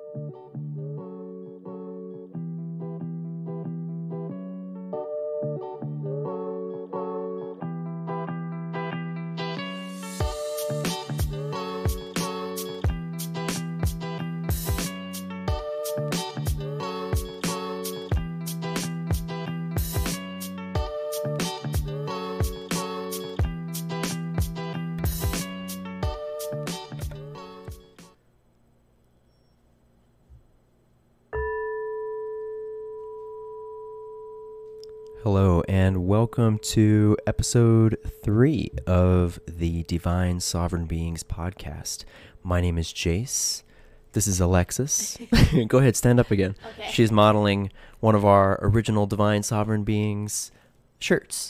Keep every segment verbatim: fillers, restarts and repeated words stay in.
Hello and welcome to episode three of the Divine Sovereign Beings podcast. My name is Jace. This is Alexis. Go ahead, stand up again. Okay. She's modeling one of our original Divine Sovereign Beings shirts.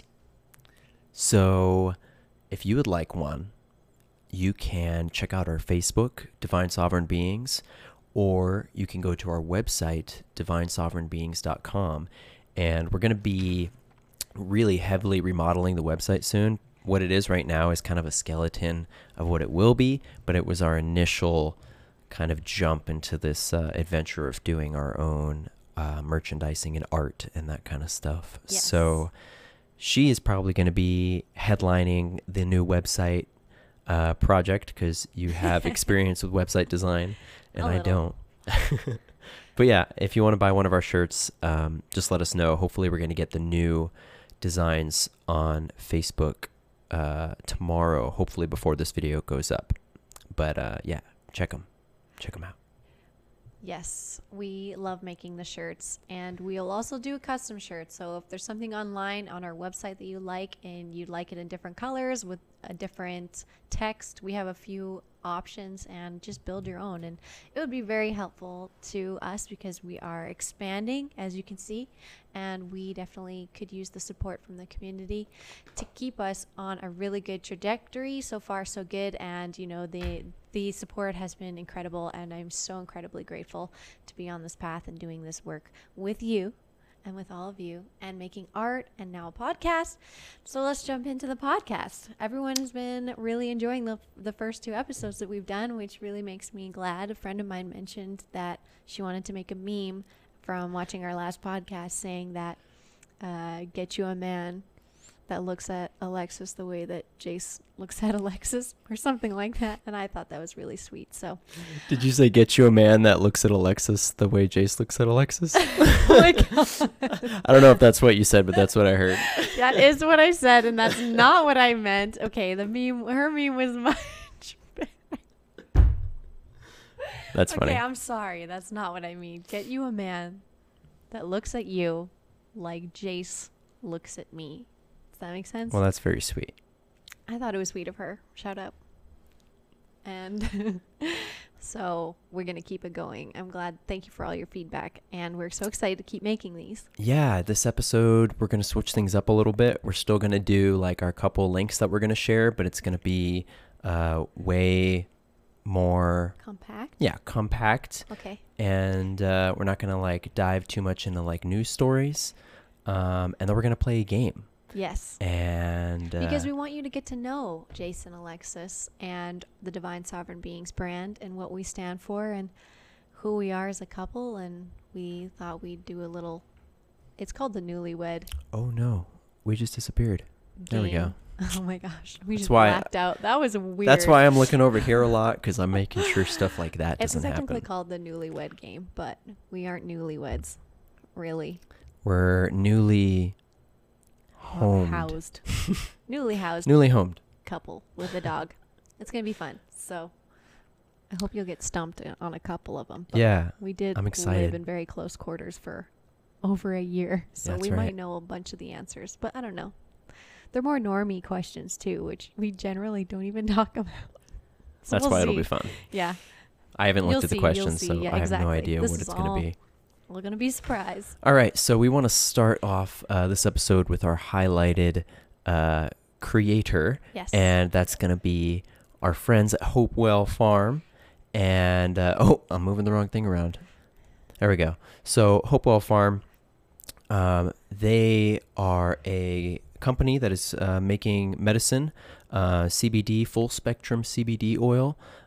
So if you would like one, you can check out our Facebook, Divine Sovereign Beings, or you can go to our website, divine sovereign beings dot com. And we're going to be really heavily remodeling the website soon. What it is right now is kind of a skeleton of what it will be, but it was our initial kind of jump into this uh, adventure of doing our own uh, merchandising and art and that kind of stuff. Yes. So she is probably going to be headlining the new website uh, project because you have experience with website design and A I little. don't. But yeah, if you want to buy one of our shirts, um, just let us know. Hopefully we're going to get the new designs on Facebook uh, tomorrow, hopefully before this video goes up. But uh, yeah, check them. Check them out. Yes, we love making the shirts, and we'll also do a custom shirt. So if there's something online on our website that you like and you'd like it in different colors with a different text, we have a few options, and just build your own. And it would be very helpful to us because we are expanding, as you can see, and we definitely could use the support from the community to keep us on a really good trajectory. So far so good, and you know, the the support has been incredible, and I'm so incredibly grateful to be on this path and doing this work with you and with all of you and making art and now a podcast. So let's jump into the podcast. Everyone has been really enjoying the the first two episodes that we've done, which really makes me glad. A friend of mine mentioned that she wanted to make a meme from watching our last podcast saying that uh, get you a man that looks at Alexis the way that Jace looks at Alexis or something like that. And I thought that was really sweet. So Did you say get you a man that looks at Alexis the way Jace looks at Alexis? oh my God. I don't know if that's what you said, but that's what I heard. That is what I said, and that's not what I meant. Okay, the meme, her meme was much better. That's funny. Okay, I'm sorry. That's not what I mean. Get you a man that looks at you like Jace looks at me. Does that make sense? Well, that's very sweet. I thought it was sweet of her. Shout out. And so we're going to keep it going. I'm glad. Thank you for all your feedback. And we're so excited to keep making these. Yeah, this episode, we're going to switch things up a little bit. We're still going to do like our couple links that we're going to share, but it's going to be uh, way more... Compact? Yeah, compact. Okay. And uh, we're not going to like dive too much into like news stories. Um, and then we're going to play a game. Yes. And uh, Because we want you to get to know Jason Alexis and the Divine Sovereign Beings brand and what we stand for and who we are as a couple. And we thought we'd do a little, it's called the Newlywed oh no, we just disappeared. There we go. game. Oh my gosh. We That's just why- blacked out. That was weird. That's why I'm looking over here a lot, because I'm making sure stuff like that It's doesn't technically happen. called the Newlywed game, but we aren't newlyweds, really. We're newly homed. Housed. Newly housed Newly homed. couple with a dog. It's going to be fun. So I hope you'll get stumped on a couple of them. But Yeah, we did I'm live excited. in very close quarters for over a year. So That's we right. might know a bunch of the answers, but I don't know. They're more normie questions too, which we generally don't even talk about. So that's we'll why it'll see. be fun. Yeah. I haven't You'll looked at the see, you'll questions, see. so Yeah, I have no exactly. idea This what is it's going to all- be. We're going to be surprised. All right, so we want to start off uh, this episode with our highlighted uh, creator, Yes. and that's going to be our friends at Hopewell Farm. And, uh, oh, I'm moving the wrong thing around. There we go. So Hopewell Farm, um, they are a company that is uh, making medicine, uh, C B D, full spectrum C B D oil.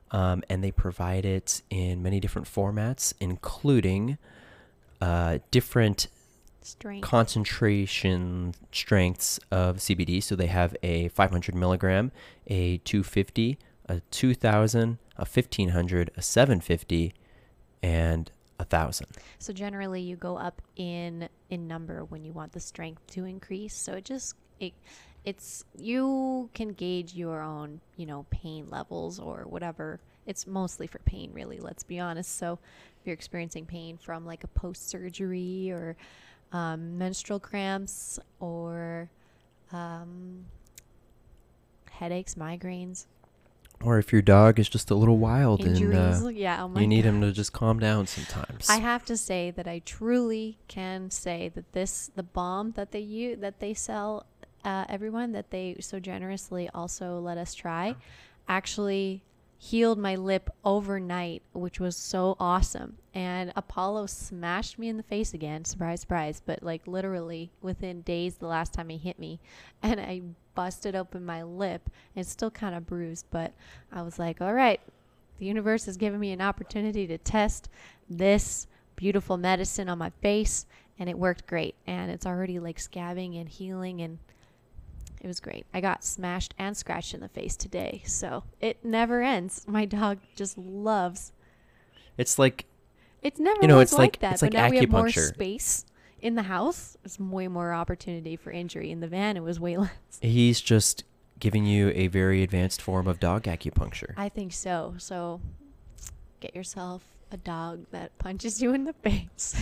um, and they provide it in many different formats, including uh, different Strength. concentration strengths of C B D. So they have a five hundred milligram, a two fifty, a two thousand, a fifteen hundred, a seven fifty, and a thousand. So generally you go up in in number when you want the strength to increase. So it just it it's you can gauge your own, you know, pain levels or whatever. It's mostly for pain, really, let's be honest. So if you're experiencing pain from like a post-surgery or um, menstrual cramps or um, headaches, migraines, Or if your dog is just a little wild injuries, and uh, yeah, oh my you need God. him to just calm down sometimes. I have to say that I truly can say that this, the balm that they use, that they sell, uh, everyone that they so generously also let us try, actually healed my lip overnight, which was so awesome. And Apollo smashed me in the face again, surprise, surprise, but like literally within days the last time he hit me, and I busted open my lip. It's still kind of bruised, but I was like, all right, the universe has given me an opportunity to test this beautiful medicine on my face, and it worked great. And it's already like scabbing and healing, and it was great. I got smashed and scratched in the face today, so it never ends. My dog just loves. It's like, It's never You know, was it's like, like- that, it's but like now we have more acupuncture. space in the house. There's way more opportunity for injury. In the van, it was way less. he's just giving you a very advanced form of dog acupuncture. I think so. So get yourself a dog that punches you in the face.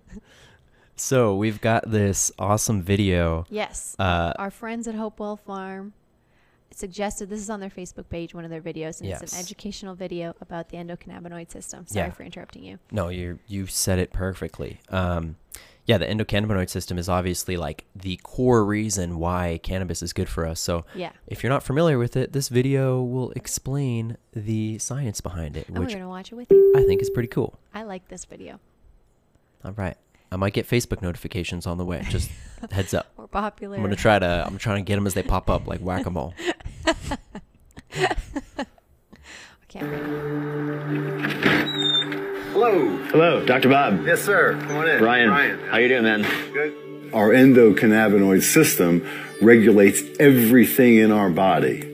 So we've got this awesome video. Yes. Uh, Our friends at Hopewell Farm suggested, this is on their Facebook page, one of their videos, and it's Yes. an educational video about the endocannabinoid system. Sorry Yeah. for interrupting you. No, you you said it perfectly. Um, yeah, the endocannabinoid system is obviously like the core reason why cannabis is good for us. So Yeah. if you're not familiar with it, this video will explain the science behind it, And we're which going to watch it with you. I think is pretty cool. I like this video. All right. I might get Facebook notifications on the way. Just heads up. More popular. I'm gonna try to. I'm trying to get them as they pop up, like whack-a-mole. I can't wait. Hello. Hello, Doctor Bob. Yes, sir. Come on in. Brian, Brian. how you doing, man? Good. Our endocannabinoid system regulates everything in our body.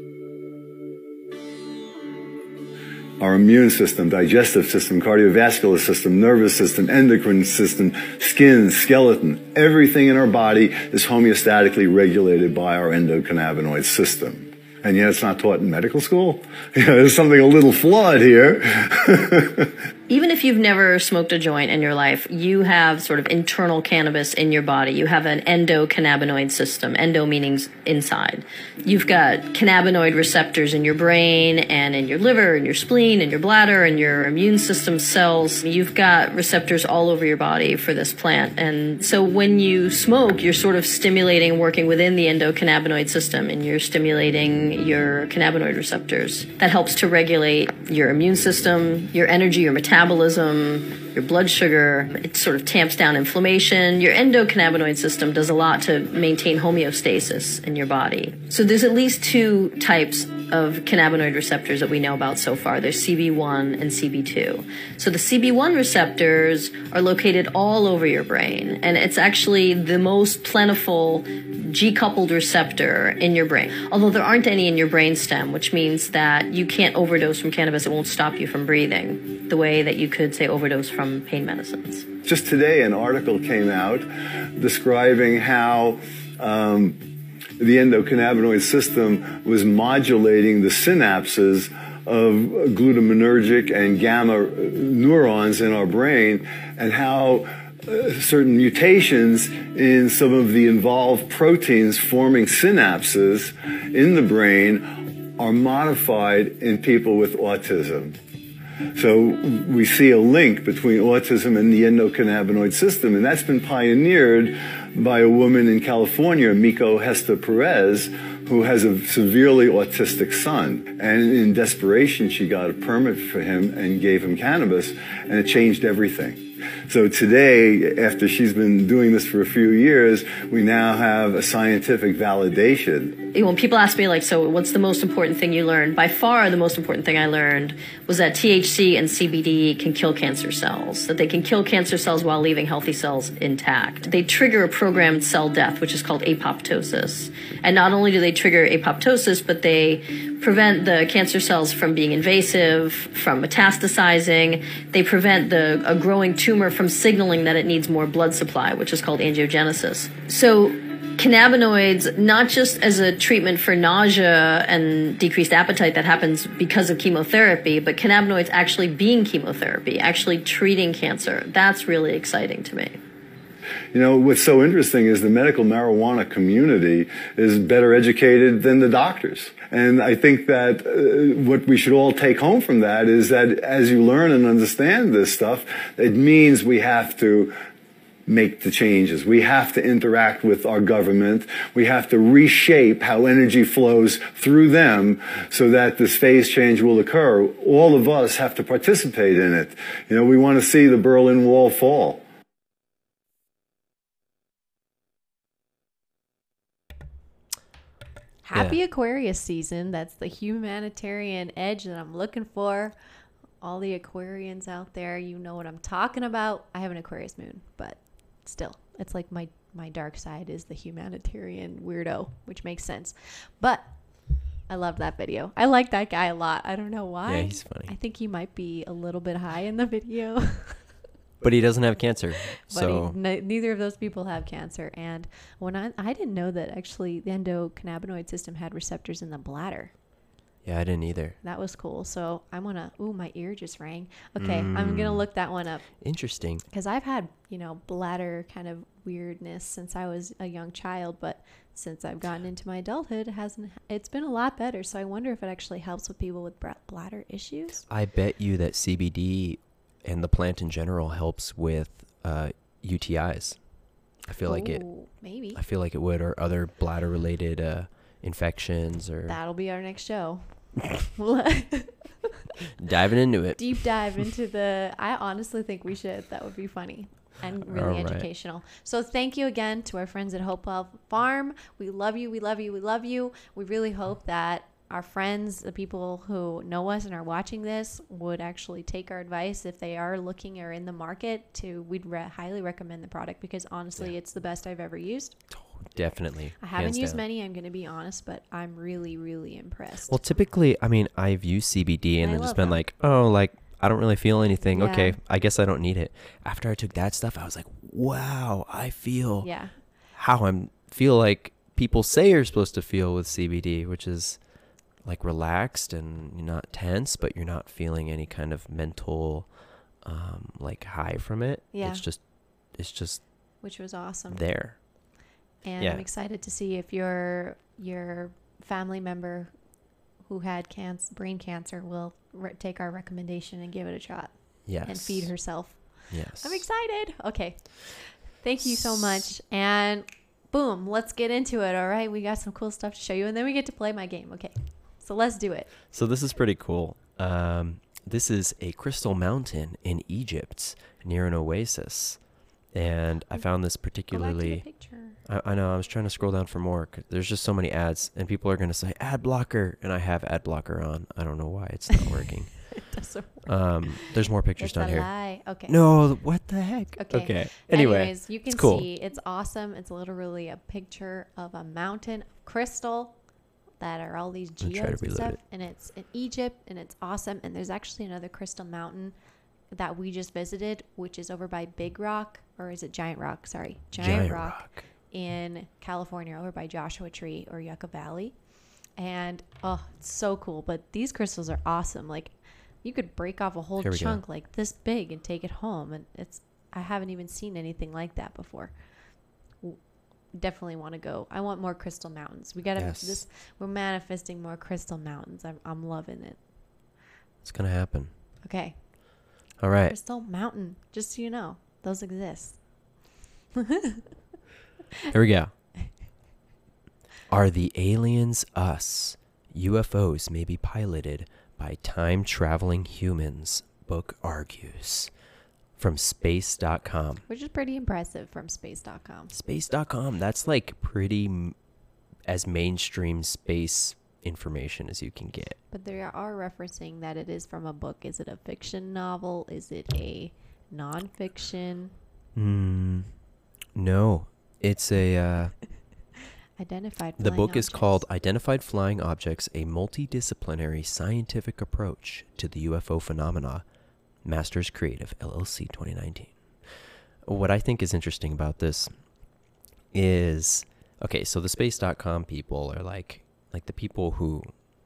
Our immune system, digestive system, cardiovascular system, nervous system, endocrine system, skin, skeleton, everything in our body is homeostatically regulated by our endocannabinoid system. And yet it's not taught in medical school. You know, there's something a little flawed here. Even if you've never smoked a joint in your life, you have sort of internal cannabis in your body. You have an endocannabinoid system. Endo meaning inside. You've got cannabinoid receptors in your brain and in your liver and your spleen and your bladder and your immune system cells. You've got receptors all over your body for this plant. And so when you smoke, you're sort of stimulating, working within the endocannabinoid system, and you're stimulating your cannabinoid receptors. That helps to regulate your immune system, your energy, your metabolism, metabolism, your blood sugar. It sort of tamps down inflammation. Your endocannabinoid system does a lot to maintain homeostasis in your body. So there's at least two types of cannabinoid receptors that we know about so far. There's C B one and C B two. So the C B one receptors are located all over your brain, and it's actually the most plentiful G-coupled receptor in your brain, although there aren't any in your brainstem, which means that you can't overdose from cannabis. It won't stop you from breathing the way that you could, say, overdose from pain medicines. Just today, an article came out describing how um, the endocannabinoid system was modulating the synapses of glutamatergic and gamma neurons in our brain, and how uh, certain mutations in some of the involved proteins forming synapses in the brain are modified in people with autism. So we see a link between autism and the endocannabinoid system, and that's been pioneered by a woman in California, Miko Hesta Perez, who has a severely autistic son. And in desperation, she got a permit for him and gave him cannabis, and it changed everything. So today, after she's been doing this for a few years, we now have a scientific validation. When people ask me, like, so what's the most important thing you learned? By far, the most important thing I learned was that T H C and C B D can kill cancer cells, that they can kill cancer cells while leaving healthy cells intact. They trigger a programmed cell death, which is called apoptosis. And not only do they trigger apoptosis, but they prevent the cancer cells from being invasive, from metastasizing. They prevent the a growing tumor from signaling that it needs more blood supply, which is called angiogenesis. So cannabinoids, not just as a treatment for nausea and decreased appetite that happens because of chemotherapy, but cannabinoids actually being chemotherapy, actually treating cancer. That's really exciting to me. You know, what's so interesting is the medical marijuana community is better educated than the doctors. And I think that uh, what we should all take home from that is that as you learn and understand this stuff, it means we have to make the changes. We have to interact with our government. We have to reshape how energy flows through them so that this phase change will occur. All of us have to participate in it. You know, we want to see the Berlin Wall fall. Happy Yeah. Aquarius season. That's the humanitarian edge that I'm looking for. All the Aquarians out there, you know what I'm talking about. I have an Aquarius moon, but still, it's like my, my dark side is the humanitarian weirdo, which makes sense. But I love that video. I like that guy a lot. I don't know why. Yeah, he's funny. I think he might be a little bit high in the video. But he doesn't have cancer. But So he, n- neither of those people have cancer. And when I, I didn't know that actually the endocannabinoid system had receptors in the bladder. yeah, I didn't either. That was cool. So I'm going to, ooh, my ear just rang. Okay, I'm going to look that one up. Interesting. Because I've had, you know, bladder kind of weirdness since I was a young child. But since I've gotten into my adulthood, it hasn't, it's been a lot better. So I wonder if it actually helps with people with bra- bladder issues. I bet you that C B D and the plant in general helps with uh, U T Is. I feel like it. Ooh, maybe. I feel like it would, or other bladder-related uh, infections, or That'll be our next show. diving into it. Deep dive into the, I honestly think we should. That would be funny and really All right. educational. So thank you again to our friends at Hopewell Farm. We love you. We love you. We love you. We really hope that our friends, the people who know us and are watching this, would actually take our advice if they are looking or in the market. To we'd re- highly recommend the product because honestly, Yeah. it's the best I've ever used. Definitely. I haven't hands used down. many, I'm going to be honest, but I'm really, really impressed. Well, typically, I mean, I've used C B D and I then love just been them. like, oh, like, I don't really feel anything. Yeah. Okay, I guess I don't need it. After I took that stuff, I was like, wow, I feel yeah. how I'm feel like people say you're supposed to feel with C B D, which is like relaxed and you're not tense, but you're not feeling any kind of mental um, like high from it. Yeah. It's just, it's just Which was awesome. there. And Yeah. I'm excited to see if your your family member who had cancer, brain cancer will re- take our recommendation and give it a shot Yes. and feed herself. Yes. I'm excited. Okay. Thank you so much. And boom, let's get into it. All right. We got some cool stuff to show you and then we get to play my game. Okay. So let's do it. So this is pretty cool. Um, this is a crystal mountain in Egypt near an oasis. And I found this Go back to the particularly... picture. I, I know, I was trying to scroll down for more. 'Cause there's just so many ads. And people are going to say, ad blocker. And I have ad blocker on. I don't know why it's not working. It doesn't work. Um, there's more pictures It's down a here. lie. Okay. No, what the heck? Okay. Anyway, Anyways, you can it's cool. see it's awesome. It's literally a picture of a mountain of crystal that are all these I'm gonna try to geodes and reload stuff. it. And it's in Egypt and it's awesome. And there's actually another crystal mountain that we just visited, which is over by Big Rock, or is it Giant Rock? Sorry. Giant, Giant Rock, Rock. in California, over by Joshua Tree or Yucca Valley. And oh, it's so cool. But these crystals are awesome. Like you could break off a whole Here we go. chunk like this big and take it home. And it's, I haven't even seen anything like that before. W- Definitely want to go. I want more crystal mountains. We got to Yes. this. We're manifesting more crystal mountains. I'm, I'm loving it. It's going to happen. Okay. All right. Crystal mountain. Just so you know, those exist. Here we go. Are the aliens us? U F Os may be piloted by time-traveling humans, book argues. From space dot com. Which is pretty impressive from space dot com. space dot com, that's like pretty m- as mainstream space information as you can get. But they are referencing that it is from a book. Is it a fiction novel? Is it a nonfiction? Mm, no, it's a... Uh, Identified the flying book is objects. called Identified Flying Objects, a Multidisciplinary Scientific Approach to the U F O Phenomena. Masters Creative, L L C, twenty nineteen. What I think is interesting about this is, okay, so the space dot com people are like, like the people who,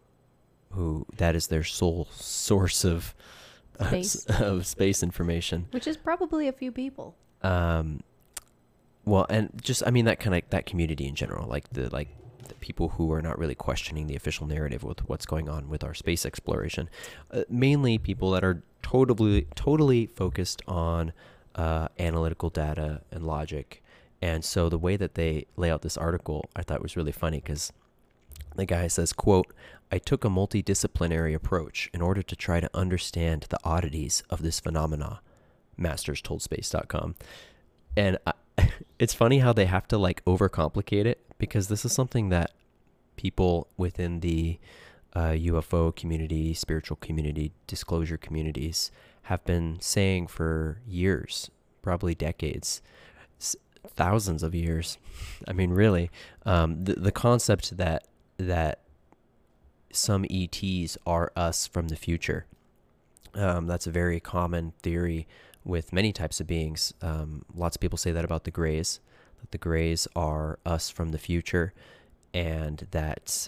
who that is their sole source of, uh, Space. s- of space information. Which is probably a few people. Um, well, and just, I mean, that kind of, that community in general, like the, like the people who are not really questioning the official narrative with what's going on with our space exploration, uh, mainly people that are totally, totally focused on, uh, analytical data and logic. And so the way that they lay out this article, I thought was really funny, because the guy says, quote, I took a multidisciplinary approach in order to try to understand the oddities of this phenomena, Masters told space dot com. And I, it's funny how they have to like overcomplicate it, because this is something that people within the uh, U F O community, spiritual community, disclosure communities have been saying for years, probably decades, s- thousands of years. I mean, really, um, the, the concept that, that some E Ts are us from the future. Um, that's a very common theory with many types of beings. Um, lots of people say that about the Greys, that the Greys are us from the future, and that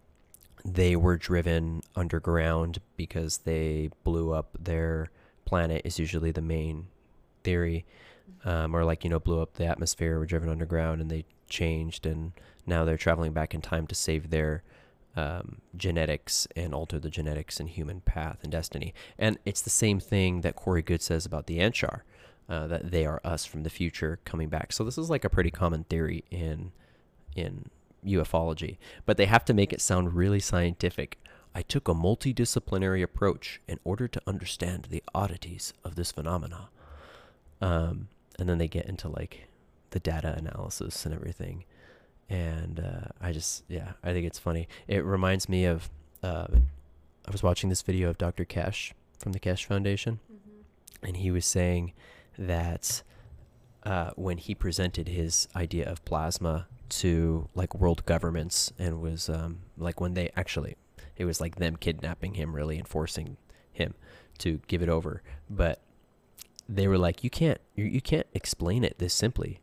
they were driven underground because they blew up their planet, is usually the main theory. Um, or like, you know, blew up the atmosphere, were driven underground, and they changed, and now they're traveling back in time to save their um, genetics and alter the genetics and human path and destiny. And it's the same thing that Corey Good says about the Anshar, uh, that they are us from the future coming back. So this is like a pretty common theory in in ufology, but they have to make it sound really scientific. I took a multidisciplinary approach in order to understand the oddities of this phenomena. Um, and then they get into like the data analysis and everything. And uh, I just, yeah, I think it's funny. It reminds me of, uh, I was watching this video of Doctor Kesh from the Kesh Foundation, Mm-hmm. and he was saying that uh, when he presented his idea of plasma to like world governments, and was um, like when they actually, it was like them kidnapping him, really, and forcing him to give it over. But they were like, you can't, you, you can't explain it this simply.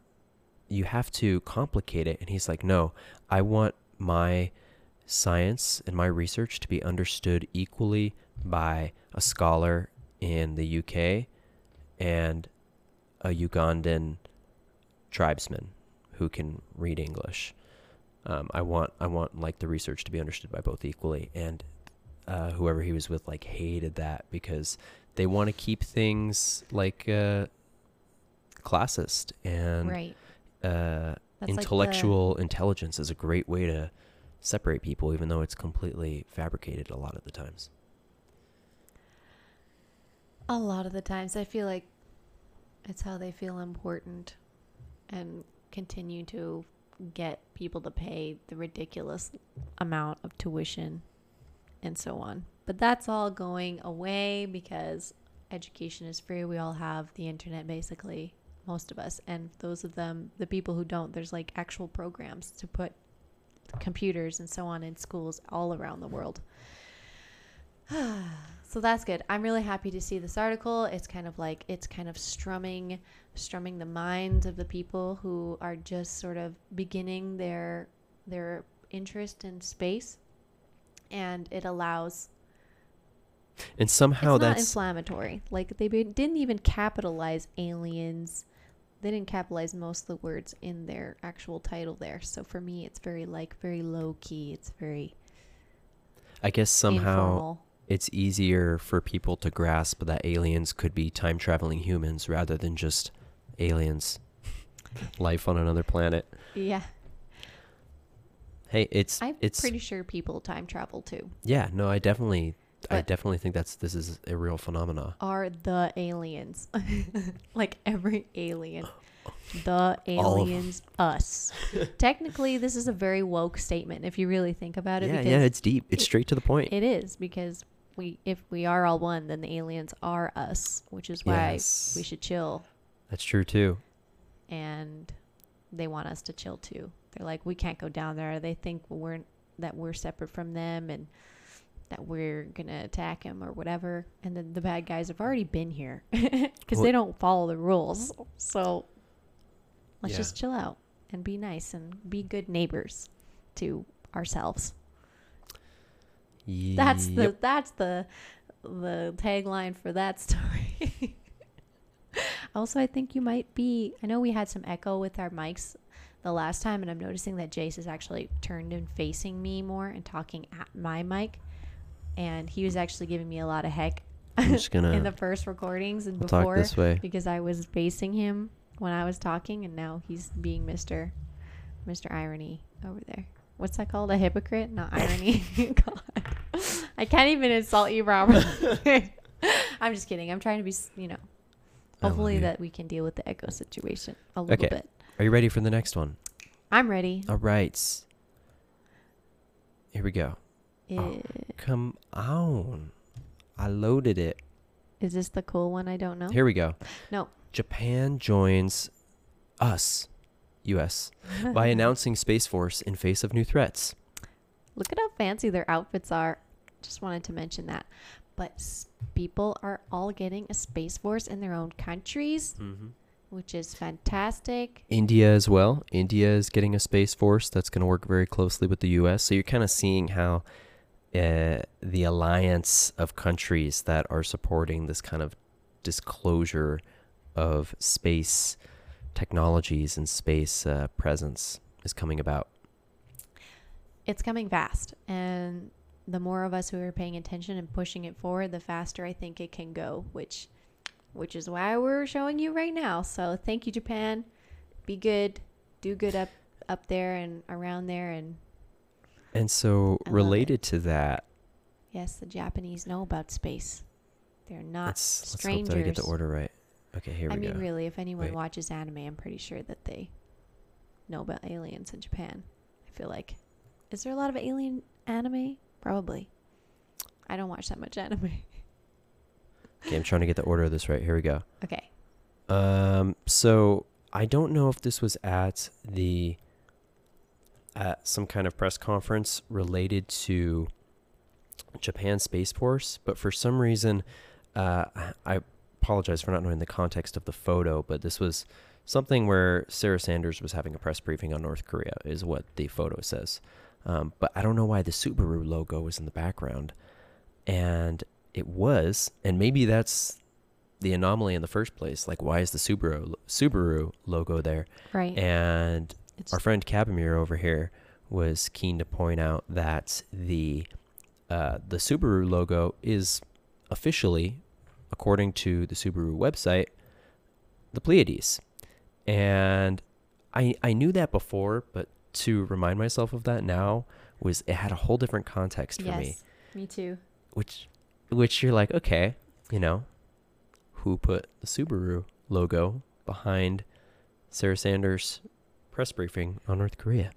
You have to complicate it. And he's like, no, I want my science and my research to be understood equally by a scholar in the U K and a Ugandan tribesman who can read English. Um, I want, I want like the research to be understood by both equally. And uh, whoever he was with like hated that, because they want to keep things like uh, classist, and Right. uh, That's like intellectual intelligence is a great way to separate people, even though it's completely fabricated a lot of the times. A lot of the times I feel like it's how they feel important and continue to get people to pay the ridiculous amount of tuition and so on. But that's all going away because education is free. We all have the internet, basically, most of us. And those of them, the people who don't, there's like actual programs to put computers and so on in schools all around the world. So that's good. I'm really happy to see this article. It's kind of like, it's kind of strumming, strumming the minds of the people who are just sort of beginning their, their interest in space. And it allows, And somehow it's not that's inflammatory. Like they be, didn't even capitalize aliens. They didn't capitalize most of the words in their actual title there. So for me, it's very like, very low key. It's very I guess somehow informal. it's easier for people to grasp that aliens could be time traveling humans rather than just aliens, life on another planet. Yeah. Hey, it's I'm it's pretty sure people time travel too. yeah. No, I definitely, I But- definitely think that's this is a real phenomena. Are the aliens like every alien? The All of 'em. aliens, us. Technically, this is a very woke statement if you really think about it. Yeah, because yeah. It's deep. It's straight to the point. it is because we, if we are all one, then the aliens are us, which is why Yes. we should chill. That's true too. And they want us to chill too. They're like, we can't go down there. They think we're that we're separate from them and that we're gonna attack them or whatever. And then the bad guys have already been here because Well- they don't follow the rules. So let's Yeah. just chill out and be nice and be good neighbors to ourselves. That's the Yep. that's the the tagline for that story. Also, I think you might be. I know we had some echo with our mics the last time, and I'm noticing that Jace is actually turned and facing me more and talking at my mic, and he was actually giving me a lot of heck I'm just gonna in the first recordings and I'll talk before this way. because I was facing him when I was talking, and now he's being Mister Mister Irony over there. What's that called? A hypocrite? Not irony. God. I can't even insult you, Robert. I'm just kidding. I'm trying to be, s- you know, I love hopefully you. that we can deal with the echo situation a little Okay. bit. Are you ready for the next one? I'm ready. All right. Here we go. Oh. Eh, Come on. I loaded it. Is this the cool one I don't know? Here we go. No. Japan joins us, U S, by announcing Space Force in face of new threats. Look at how fancy their outfits are. Just wanted to mention that. But s- people are all getting a Space Force in their own countries, Mm-hmm. which is fantastic. India as well. India is getting a Space Force that's going to work very closely with the U S. So you're kind of seeing how uh, the alliance of countries that are supporting this kind of disclosure of space technologies and space uh, presence is coming about. It's coming fast. And the more of us who are paying attention and pushing it forward, the faster I think it can go, which which is why we're showing you right now. So thank you, Japan. Be good. Do good up up there and around there. And And so I love related to that, yes, the Japanese know about space. They're not let's, let's hope strangers. that I get the order right. Okay, here I we mean, go. really, if anyone Wait. watches anime, I'm pretty sure that they know about aliens in Japan. I feel like. Is there a lot of alien anime? Probably. I don't watch that much anime. Okay, I'm trying to get the order of this right. Here we go. Okay. Um, so I don't know if this was at the at some kind of press conference related to Japan Space Force, but for some reason, uh, I apologize for not knowing the context of the photo, but this was something where Sarah Sanders was having a press briefing on North Korea, is what the photo says. Um, but I don't know why the Subaru logo was in the background, and it was, and maybe that's the anomaly in the first place. Like, why is the Subaru Subaru logo there? Right. And It's our friend Cabamir over here was keen to point out that the uh, the Subaru logo is officially, according to the Subaru website, the Pleiades. And I I knew that before, but to remind myself of that now was it had a whole different context for yes, me. me too. Which which you're like, okay, you know, who put the Subaru logo behind Sarah Sanders' press briefing on North Korea?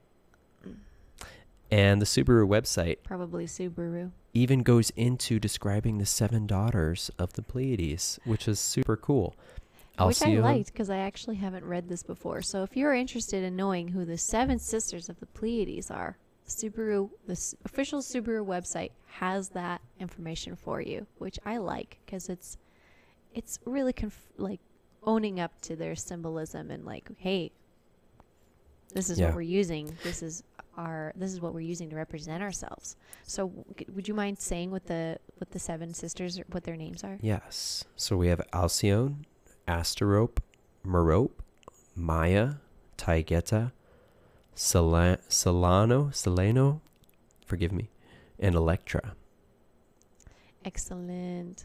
And the Subaru website Probably Subaru. even goes into describing the seven daughters of the Pleiades, which is super cool. Which I Alcyone- liked because I actually haven't read this before. So if you're interested in knowing who the seven sisters of the Pleiades are, Subaru, the s- official Subaru website has that information for you, which I like because it's it's really conf- like owning up to their symbolism and like, hey, this is Yeah. what we're using. This is our this is what we're using to represent ourselves. So w- g- would you mind saying what the what the seven sisters are, what their names are? Yes. So we have Alcyone, Asterope, Merope, Maya, Taigeta, Sela- Solano, Seleno, forgive me, and Electra. Excellent.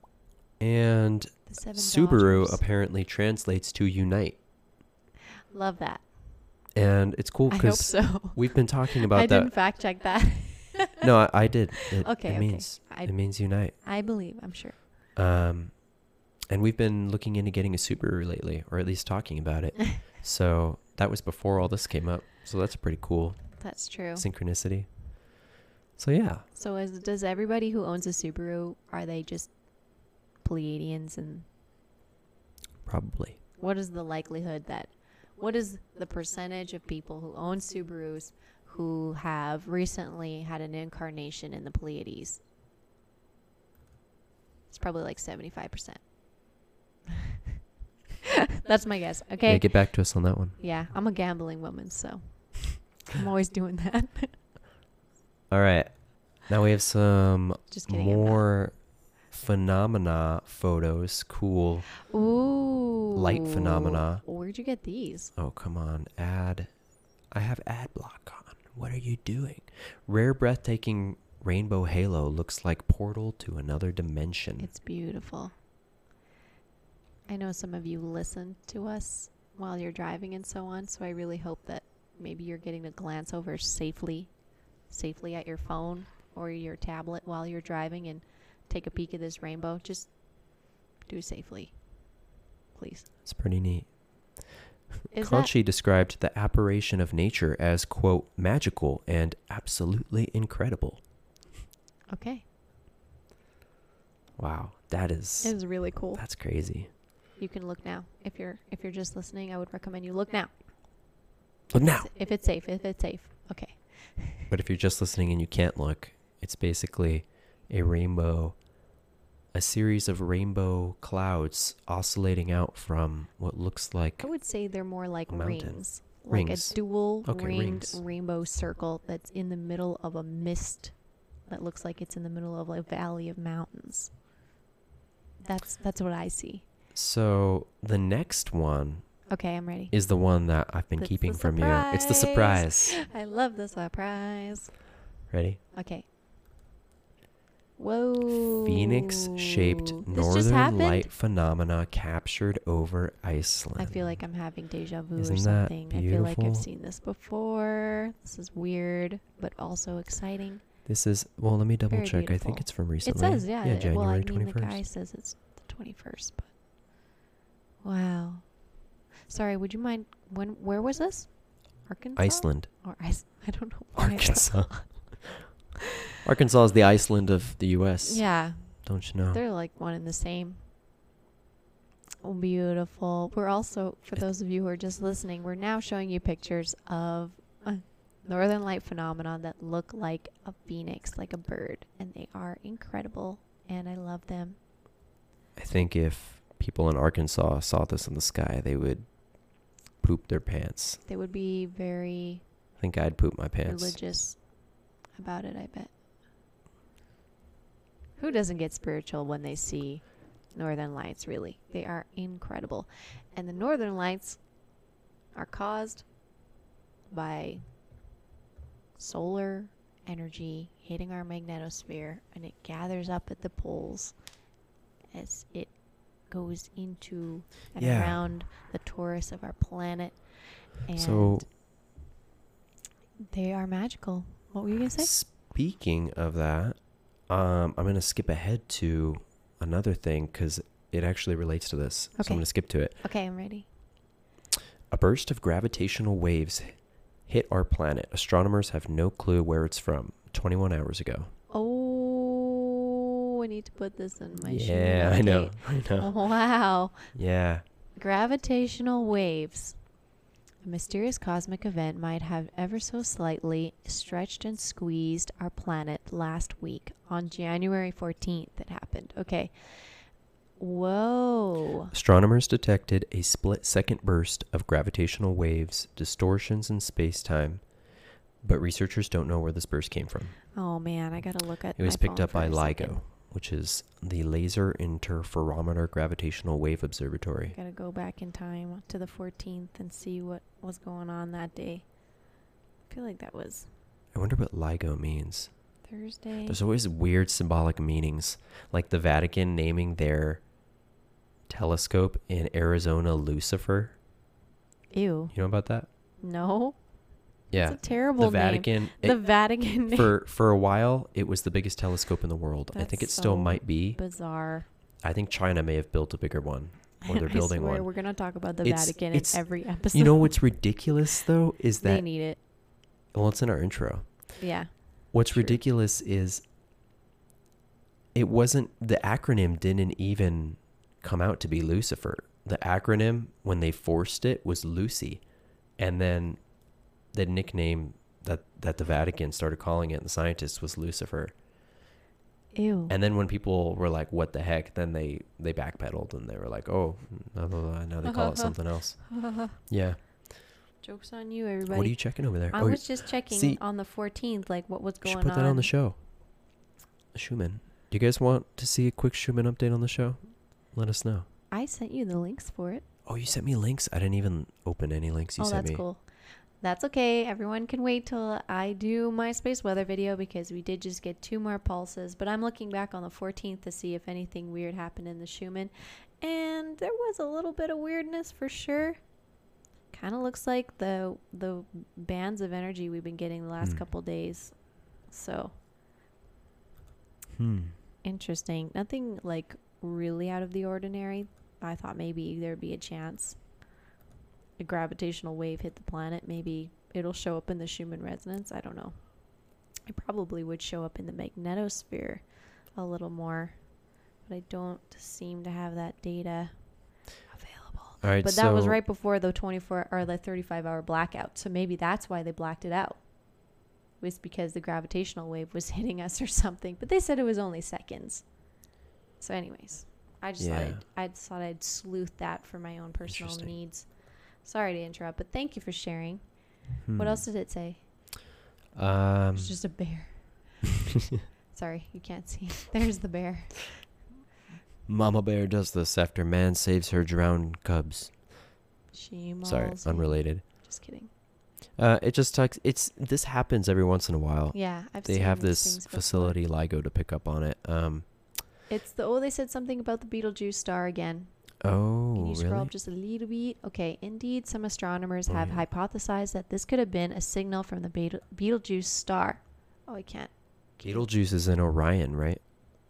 And The seven Subaru daughters. apparently translates to unite. Love that. And it's cool I hope because so. we've been talking about I that. didn't fact check that. No, I, I did. It, Okay, it okay. means I- it means unite. I believe. I'm sure. Um, and we've been looking into getting a Subaru lately, or at least talking about it. So that was before all this came up. So that's pretty cool That's true. synchronicity. So yeah, So is, does everybody who owns a Subaru, are they just Pleiadians? And probably. what is the likelihood that, what is the percentage of people who own Subarus who have recently had an incarnation in the Pleiades? It's probably like seventy-five percent. That's my guess. Okay. Yeah, get back to us on that one. Yeah, I'm a gambling woman, so I'm always doing that. All right. Now we have some Just kidding. I'm not. more phenomena photos. Cool. Ooh. light phenomena. Where'd you get these? Oh, come on. Ad. I have ad block on. What are you doing? Rare breathtaking rainbow halo looks like portal to another dimension. It's beautiful. I know some of you listen to us while you're driving and so on, so I really hope that maybe you're getting to glance over safely, safely at your phone or your tablet while you're driving and take a peek at this rainbow. Just do safely, please. It's pretty neat. Is Conchi described the apparition of nature as, quote, magical and absolutely incredible. that okay? Wow, that is, It is really cool. that's crazy. You can look now. If you're if you're just listening, I would recommend you look now. Look now. If it's safe, if it's safe. Okay. But if you're just listening and you can't look, it's basically a rainbow, a series of rainbow clouds oscillating out from what looks like I would say they're more like Mountain. rings. Like Rings. a dual Okay, ringed rings. rainbow circle that's in the middle of a mist that looks like it's in the middle of a valley of mountains. That's that's what I see. So the next one Okay, I'm ready. is the one that I've been That's keeping the from you. It's the surprise. surprise. I love the surprise. Ready? Okay. Whoa. Phoenix-shaped This just northern happened? light phenomena captured over Iceland. I feel like I'm having deja vu Isn't or that something. I feel like I've beautiful? seen this before. This is weird, but also exciting. This is, well, let me double Very check. I think beautiful. it's from recently. It says, yeah. Yeah, it- January well, I mean, twenty-first. the guy says it's the twenty-first, but wow. Sorry, would you mind? When? Where was this? Arkansas. Iceland. Or Ice? I don't know. why I thought- Arkansas. Arkansas is the Iceland of the U S. Yeah, Don't you know? they're like one and the same. Oh, beautiful. We're also, for those of you who are just listening, we're now showing you pictures of uh, northern light phenomena that look like a phoenix, like a bird, and they are incredible, and I love them. I think if people in Arkansas saw this in the sky, they would poop their pants. They would be very I think I'd poop my pants. religious about it, I bet. Who doesn't get spiritual when they see northern lights, really? They are incredible. And the northern lights are caused by solar energy hitting our magnetosphere, and it gathers up at the poles as it goes into and Yeah. around the torus of our planet. And So, they are magical. What were you going to say? speaking of that, um, I'm going to skip ahead to another thing because it actually relates to this. So Okay. I'm going to skip to it. Okay, I'm ready. A burst of gravitational waves hit our planet. Astronomers have no clue where it's from. twenty-one hours ago. Oh, I need to put this in my shoe Yeah, I know. update. I know. Wow. Yeah. Gravitational waves. A mysterious cosmic event might have ever so slightly stretched and squeezed our planet last week on January fourteenth. It happened. Okay. Whoa. Astronomers detected a split-second burst of gravitational waves, distortions in space-time, but researchers don't know where this burst came from. Oh man, I gotta look at. It was my picked phone up for by a second. LIGO, which is the Laser Interferometer Gravitational Wave Observatory. Gotta go back in time to the fourteenth and see what was going on that day. I feel like that was I wonder what LIGO means. Thursday. There's always weird symbolic meanings, like the Vatican naming their telescope in Arizona Lucifer. Ew. You know about that? No. Yeah. It's a terrible the name. Vatican. The it- Vatican name. for for a while, it was the biggest telescope in the world. I think it That's still so might be. Bizarre. I think China may have built a bigger one, or they're I building swear one. we're gonna talk about the It's- Vatican it's- in every episode. You know what's ridiculous though is they that need it. well, it's in our intro. Yeah. What's True. ridiculous is it wasn't the acronym didn't even come out to be Lucifer. The acronym when they forced it was Lucy, and then the nickname that that the Vatican started calling it and the scientists was Lucifer. Ew. And then when people were like, "What the heck?" then they they backpedaled and they were like, "Oh, no, no, no, now they call it something else." Yeah. Joke's on you, everybody. What are you checking over there? I Oh, was just checking see- on the fourteenth, like what was you going should put that on the on. show. Schumann. Do you guys want to see a quick Schumann update on the show? Let us know. I sent you the links for it. Oh, you sent me links? I didn't even open any links you Oh, sent that's me. cool. That's okay. Everyone can wait till I do my space weather video because we did just get two more pulses. But I'm looking back on the fourteenth to see if anything weird happened in the Schumann. And there was a little bit of weirdness for sure. Kind of looks like the the bands of energy we've been getting the last Hmm. couple days. So Hmm. interesting. Nothing like really out of the ordinary. I thought maybe there'd be a chance a gravitational wave hit the planet. Maybe it'll show up in the Schumann resonance. I don't know. It probably would show up in the magnetosphere a little more, but I don't seem to have that data available. All right, But that was so- right before the twenty-four or the thirty-five hour blackout. So maybe that's why they blacked it out. It was because the gravitational wave was hitting us or something. But they said it was only seconds. So anyways, I just thought Yeah. I'd, I just thought I'd sleuth that for my own personal Interesting. needs. Sorry to interrupt, but thank you for sharing. Hmm. What else did it say? Um, It's just a bear. Sorry, you can't see. There's the bear. Mama bear does this after man saves her drowned cubs. She Sorry, mauls him. unrelated. Just kidding. Uh, it just talks. It's this happens every once in a while. Yeah, I've They seen have these this things before. facility LIGO to pick up on it. Um, It's the oh, they said something about the Betelgeuse star again. oh, Can you scroll really? up just a little bit? Okay, indeed, some astronomers Oh, have yeah. hypothesized that this could have been a signal from the Betel- Betelgeuse star. Oh, I can't. Betelgeuse is in Orion, right?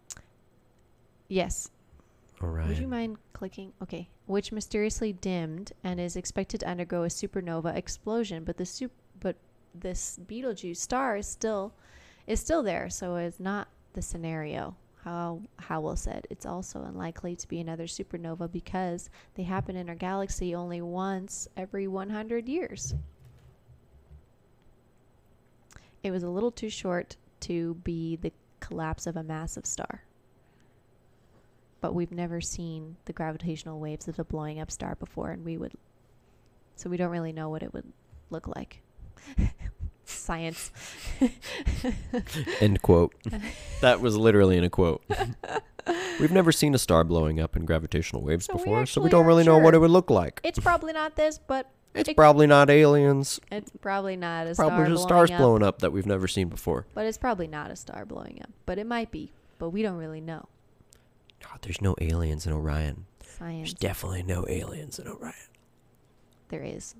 Yes. Orion. Would you mind clicking? Okay. Which mysteriously dimmed and is expected to undergo a supernova explosion, but the sup- but this Betelgeuse star is still is still there, so it's not the scenario. How Howell said it's also unlikely to be another supernova because they happen in our galaxy only once every one hundred years. It was a little too short to be the collapse of a massive star. But we've never seen the gravitational waves of a blowing up star before, and we would, so we don't really know what it would look like. Science. End quote. That was literally in a quote. We've never seen a star blowing up in gravitational waves So we before, so we actually don't really aren't know what sure. it would look like. It's probably not this, but It's it- probably not aliens. it's probably not a Probably star just blowing stars up. blowing up that we've never seen before. But it's probably not a star blowing up. But it might be. But we don't really know. God, there's no aliens in Orion. Science. There's definitely no aliens in Orion. There is.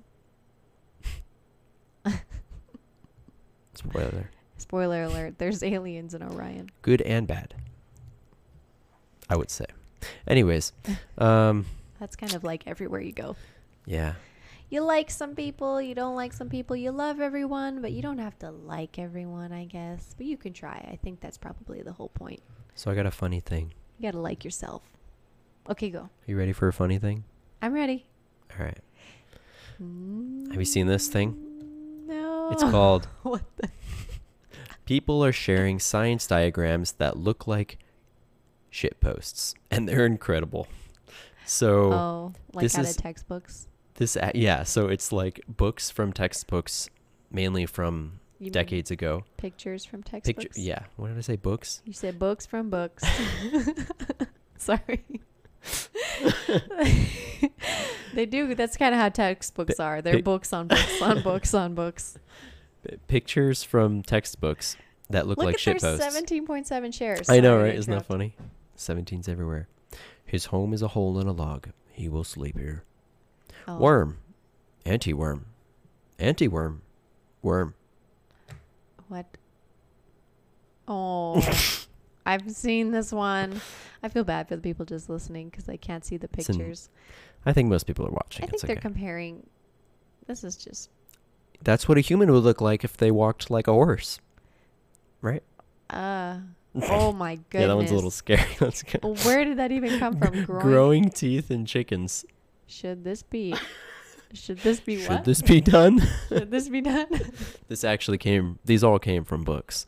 Spoiler there. Spoiler alert. There's aliens in Orion. Good and bad, I would say. Anyways, um, That's kind of like everywhere you go. yeah. You like some people, you don't like some people, you love everyone, but you don't have to like everyone, I guess. But you can try. I think that's probably the whole point. So I got a funny thing. You gotta like yourself. Okay, go. Are you ready for a funny thing? I'm ready. All right. Mm, Have you seen this thing? No. It's called What the? People Are Sharing Science Diagrams That Look Like Shit Posts. And they're incredible. So Oh, like this out is- of textbooks. this, a- yeah, so it's like books from textbooks, mainly from You mean decades ago. pictures from textbooks. Picture, yeah. What did I say? Books? You said books from books. Sorry. They do. That's kind of how textbooks Pi- are. They're pi- books on books on books on books. P- Pictures from textbooks that look, Look like at shit their posts. seventeen point seven shares. I know, Sorry to right? Isn't that interrupt. funny? seventeen's everywhere. His home is a hole in a log. He will sleep here. Oh. Worm. Anti-worm. Anti-worm. Worm. What? Oh, I've seen this one. I feel bad for the people just listening because they can't see the It's in- pictures. I think most people are watching. I think it's they're okay. comparing. This is just. That's what a human would look like if they walked like a horse. Right? Uh. Oh my goodness. Yeah, that one's a little scary. That's good. Where did that even come from? Growing. Growing teeth in chickens. Should this be? Should this be Should what? this be done? Should this be done? This actually came, these all came from books.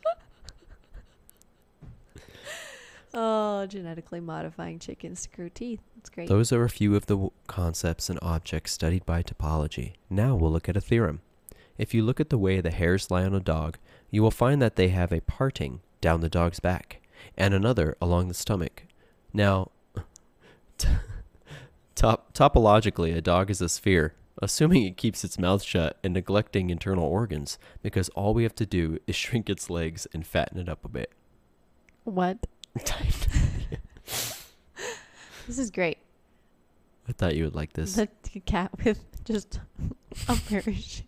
Oh, genetically modifying chickens to grow teeth. That's great. Those are a few of the w- concepts and objects studied by topology. Now we'll look at a theorem. If you look at the way the hairs lie on a dog, you will find that they have a parting down the dog's back and another along the stomach. Now, t- top, topologically, a dog is a sphere, assuming it keeps its mouth shut and neglecting internal organs, because all we have to do is shrink its legs and fatten it up a bit. What? This is great. I thought you would like this. The t- cat with just a parachute.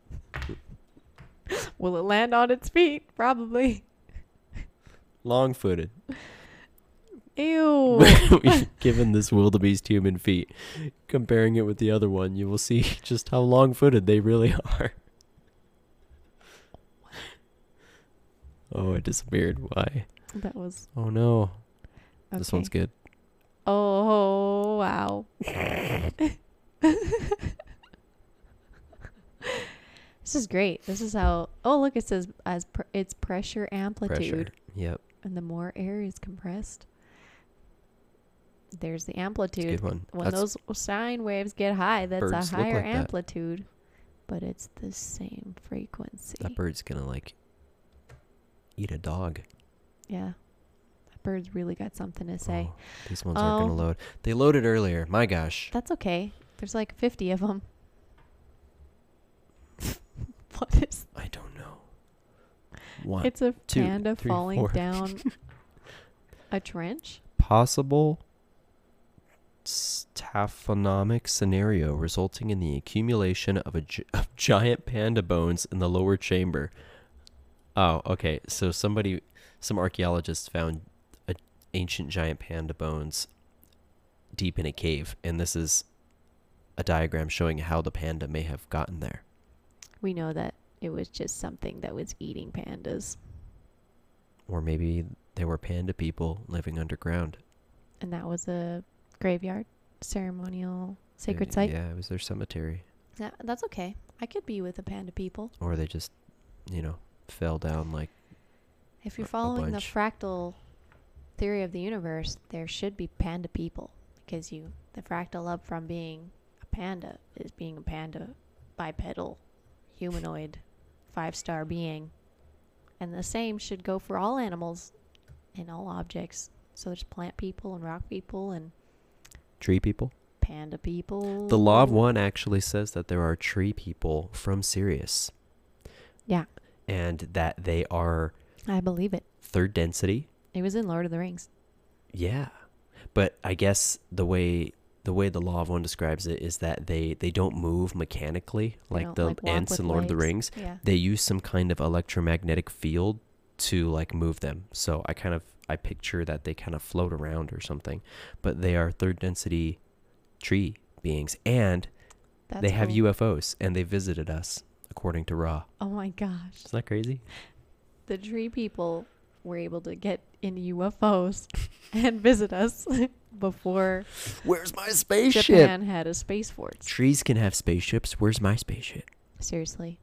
Will it land on its feet? Probably. Long-footed. Ew. Given this wildebeest human feet, comparing it with the other one, you will see just how long-footed they really are. Oh, it disappeared. Why? That was. Oh no. Okay. This one's good. Oh, wow. This is great. This is how. Oh, look, it says as pr- it's pressure amplitude. Pressure. Yep. And the more air is compressed, there's the amplitude. Good one. When That's- those sine waves get high, that's Birds a look higher like that. amplitude, but it's the same frequency. That bird's gonna like eat a dog. Yeah. That bird's really got something to say. Oh, these ones aren't gonna Oh. load. They loaded earlier. My gosh. That's okay. There's like fifty of them. What is? I don't know. One. It's a two, panda three, falling four. down a trench. Possible s- taphonomic scenario resulting in the accumulation of a gi- of giant panda bones in the lower chamber. Oh, okay. So somebody, some archaeologists found a ancient giant panda bones deep in a cave, and this is a diagram showing how the panda may have gotten there. We know that it was just something that was eating pandas, Or maybe they were panda people living underground. and that was a graveyard, ceremonial, sacred Uh, site. Yeah, it was their cemetery. Yeah, that's okay. I could be with the panda people. Or they just, you know, fell down like If A- you're a following the bunch. fractal theory of the universe, there should be panda people, because you the fractal up from being a panda is being a panda bipedal humanoid five star being, and the same should go for all animals and all objects. So there's plant people and rock people and tree people. panda people. The Law of One actually says that there are tree people from Sirius. Yeah. And that they are I believe it. third density. It was in Lord of the Rings. Yeah. But I guess the way the way the Law of One describes it is that they, they don't move mechanically They like don't, the like, walk ants with in Lord of the legs. Rings. Yeah. They use some kind of electromagnetic field to like move them. So I kind of I picture that they kind of float around or something. But they are third density tree beings, and That's they have cool. U F Os, and they visited us according to Ra. Oh my gosh. Isn't that crazy? The tree people were able to get in U F Os and visit us before Where's my spaceship? Japan had a space force. Trees can have spaceships. Where's my spaceship? Seriously.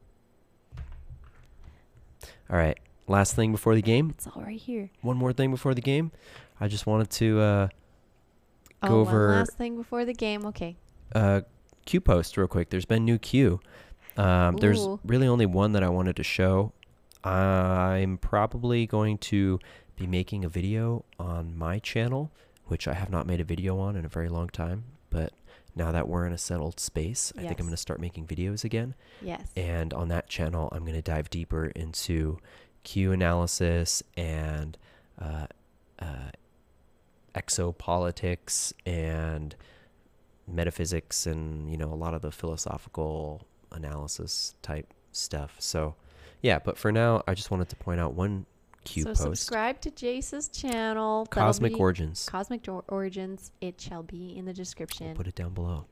All right. Last thing before the game. It's all right here. One more thing before the game. I just wanted to uh, Oh, go one over last thing before the game. Okay. uh, Q post real quick. There's been new Q. Um, there's Ooh. really only one that I wanted to show. I'm probably going to be making a video on my channel, which I have not made a video on in a very long time. But now that we're in a settled space, I think I'm Yes. going to start making videos again. Yes. And on that channel, I'm going to dive deeper into Q analysis and uh, uh, exopolitics and metaphysics and, you know, a lot of the philosophical analysis type stuff. So, yeah, but for now, I just wanted to point out one Q so post. subscribe to Jace's channel. That'll Cosmic be Origins. Cosmic Or- Origins. It shall be in the description. We'll put it down below.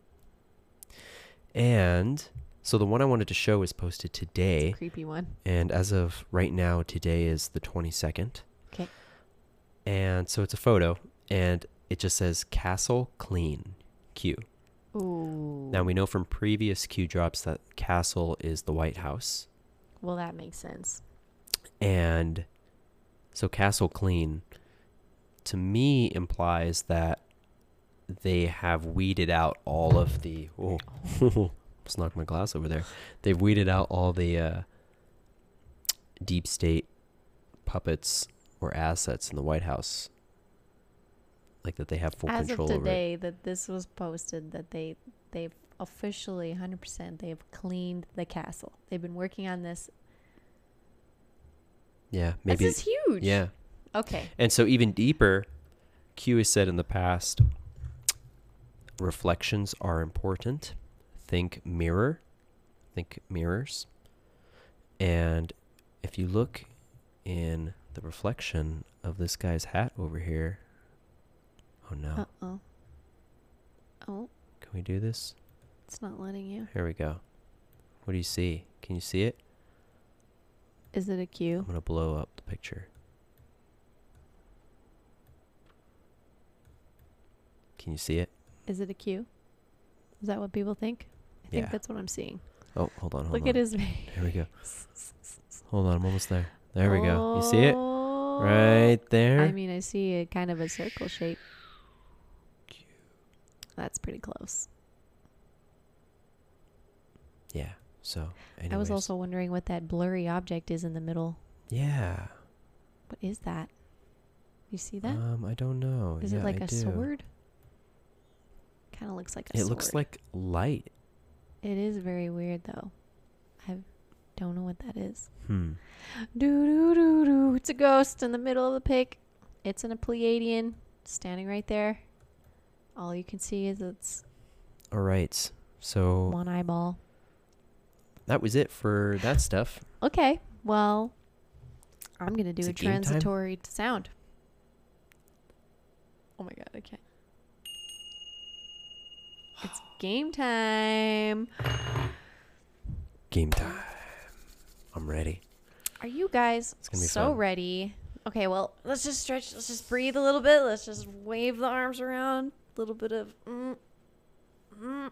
And so the one I wanted to show is posted today. It's a creepy one. And as of right now, today is the twenty-second. Okay. And so it's a photo, and it just says Castle Clean Q. Ooh. Now we know from previous Q drops that Castle is the White House. Well, that makes sense. And so Castle Clean, to me, implies that they have weeded out all of the... Oh, almost knocked my glass over there. They've weeded out all the uh, deep state puppets or assets in the White House. Like that they have full As control of over it. today that this was posted, that they, they've officially one hundred percent, they've cleaned the castle. They've been working on this. Yeah, maybe. This is huge. Yeah. Okay. And so even deeper, Q has said in the past, reflections are important. Think mirror. Think mirrors. And if you look in the reflection of this guy's hat over here. Oh no. Uh-oh. Oh, Can we do this? it's not letting you. Here we go. What do you see? Can you see it? Is it a I'm Q? going to blow up the picture. Can you see it? Is it a Q? Is that what people think? I think Yeah. that's what I'm seeing. Oh, hold on, hold Look on. at his face. Here we go. Hold on, I'm almost there. There we go. You see it? Oh. Right there. I mean, I see a kind of a circle shape. That's pretty close. Yeah. So, anyways. I was also wondering what that blurry object is in the middle. Yeah. What is that? You see that? Um, I don't know. Is Yeah, it like I a do. sword? Kind of looks like a It sword. looks like light. It is very weird though. I don't know what that is. Hmm. Do do do do. It's a ghost in the middle of the pic. It's an Pleiadian standing right there. All you can see is its All right. So one eyeball. that was it for that stuff. Okay, well, I'm gonna do Is a it game time? transitory t- sound. Oh my god, I can't. It's game time. Game time. I'm ready. Are you guys It's gonna be so fun. ready? Okay, well, let's just stretch. Let's just breathe a little bit. Let's just wave the arms around. A little bit of. Mm, mm.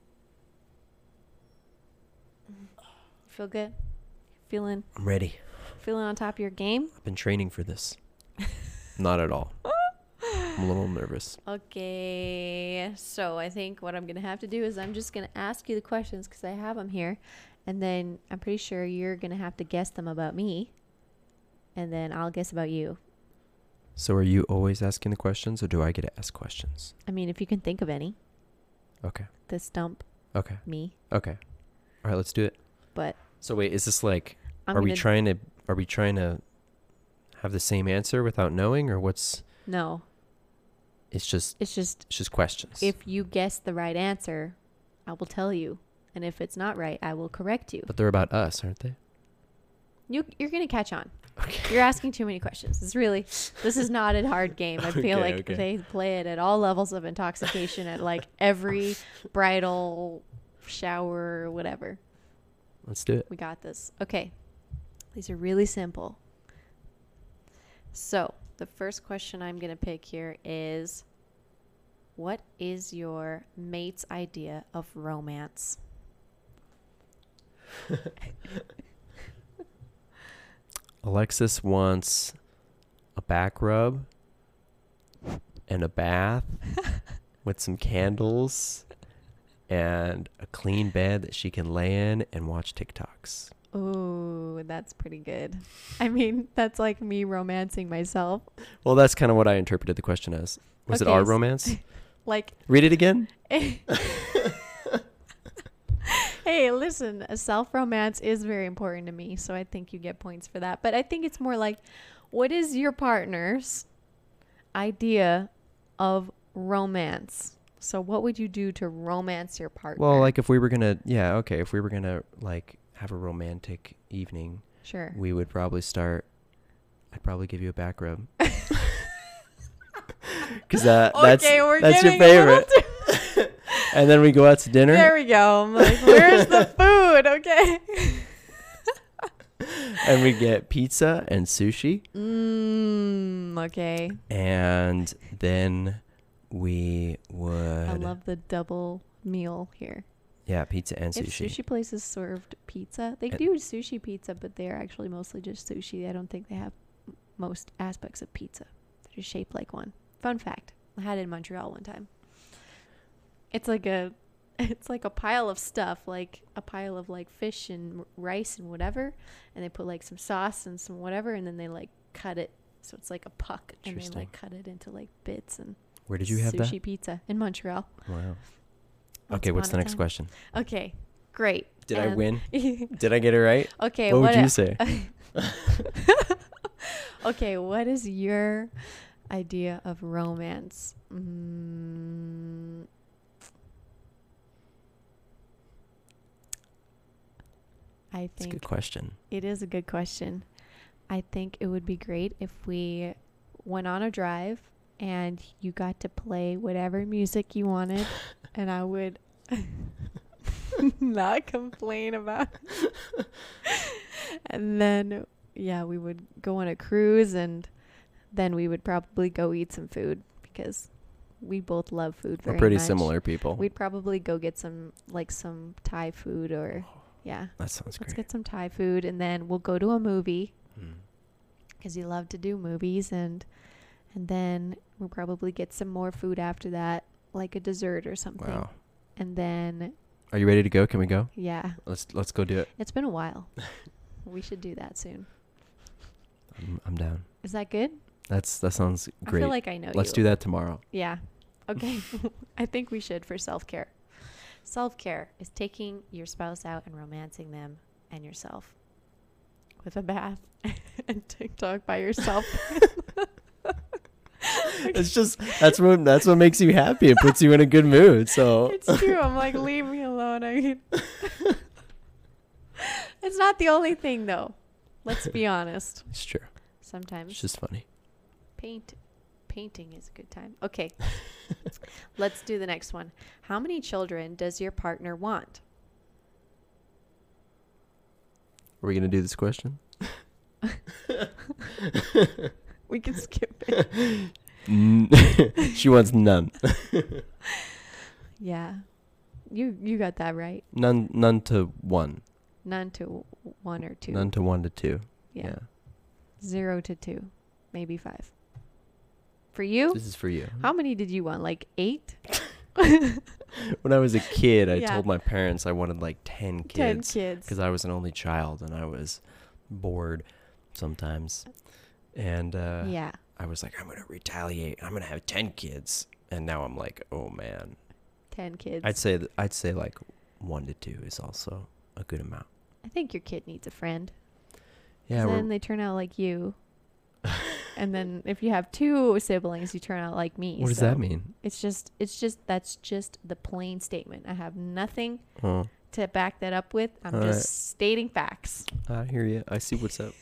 Feel good? Feeling I'm ready. feeling on top of your game? I've been training for this. Not at all. I'm a little nervous. Okay, so I think what I'm gonna have to do is I'm just gonna ask you the questions because I have them here, and then I'm pretty sure you're gonna have to guess them about me, and then I'll guess about you. So are you always asking the questions, or do I get to ask questions? I mean, if you can think of any, Okay. to stump Okay. me, Okay. All right, let's do it. but So wait, is this like, I'm are we gonna trying to, are we trying to have the same answer without knowing, or what's, no. it's just, It's just it's just questions. if you guess the right answer, I will tell you, and if it's not right, I will correct you. But they're about us, aren't they? You you're gonna catch on. Okay. You're asking too many questions. It's really, this is not a hard game. I feel Okay, like okay. they play it at all levels of intoxication at like every bridal shower or whatever. Let's do it. We got this. Okay. These are really simple. So the first question I'm going to pick here is, what is your mate's idea of romance? Alexis wants a back rub and a bath with some candles and a clean bed that she can lay in and watch TikToks. Ooh, that's pretty good. I mean, that's like me romancing myself. Well, that's kind of what I interpreted the question as. Was Okay, it our s- romance? Like, Read it again. hey, listen, a self romance is very important to me, so I think you get points for that. But I think it's more like, what is your partner's idea of romance? So what would you do to romance your partner? Well, like if we were gonna, yeah, okay, if we were gonna like have a romantic evening, sure. we would probably start. I'd probably give you a back rub. Because that that's Okay, we're that's your getting a little favorite. And then we go out to dinner. There we go. I'm like, where's the food? Okay. And we get pizza and sushi. Mmm. Okay. And then we would. I love the double meal here. Yeah, pizza and If sushi. sushi places served pizza, they And- do sushi pizza, but they're actually mostly just sushi. I don't think they have m- most aspects of pizza. They're just shaped like one. Fun fact: I had it in Montreal one time. It's like a, it's like a pile of stuff, like a pile of like fish and r- rice and whatever, and they put like some sauce and some whatever, and then they like cut it, so it's like a puck, and they Interesting. like cut it into like bits and. Where did you have sushi that? pizza in Montreal. Wow. Once Okay, what's the upon a next time. question? Okay, great. Did I And- win? Did I get it right? Okay, What would you I- say? Okay, what is your idea of romance? Mm, I It's a think good question. it is a good question. I think it would be great if we went on a drive and you got to play whatever music you wanted, and I would not complain about it. And then, yeah, we would go on a cruise, and then we would probably go eat some food because we both love food We're very pretty much. similar people. We'd probably go get some, like, some Thai food or, yeah. That sounds Let's great. get some Thai food, and then we'll go to a movie Mm. because you love to do movies, and and then we'll probably get some more food after that, like a dessert or something. Wow. And then, Are you ready to go? Can we go? yeah, Let's let's go do it. it's been a while. We should do that soon. I'm, I'm down. Is that good? That's that sounds great. I feel like I know Let's you. do that tomorrow. Yeah. Okay. I think we should for self-care. Self-care is taking your spouse out and romancing them and yourself with a bath and TikTok by yourself. It's just that's what that's what makes you happy. It puts you in a good mood. So It's true. I'm like, leave me alone. I mean, it's not the only thing, though. Let's be honest. it's true. Sometimes It's just funny. paint, painting is a good time. Okay, let's do the next one. How many children does your partner want? Are we gonna do this question? We can skip it. N- she wants none. Yeah, you you got that right. None. None to one. None to one or two. None to one to two. Yeah. Yeah. Zero to two, maybe five. For you, This is for you. how many did you want? Like eight? When I was a kid, I Yeah. told my parents I wanted like ten Ten kids kids. because I was an only child and I was bored sometimes. And uh, Yeah. I was like, I'm gonna retaliate. I'm gonna have ten kids. And now I'm like, oh man. Ten kids. I'd say th- I'd say like one to two is also a good amount. I think your kid needs a friend. Yeah. 'Cause We're, then they turn out like you. And then if you have two siblings, you turn out like me. what does so that mean? It's just, it's just, that's just the plain statement. I have nothing Oh, to back that up with. I'm All just right. stating facts. I hear you. I see what's up.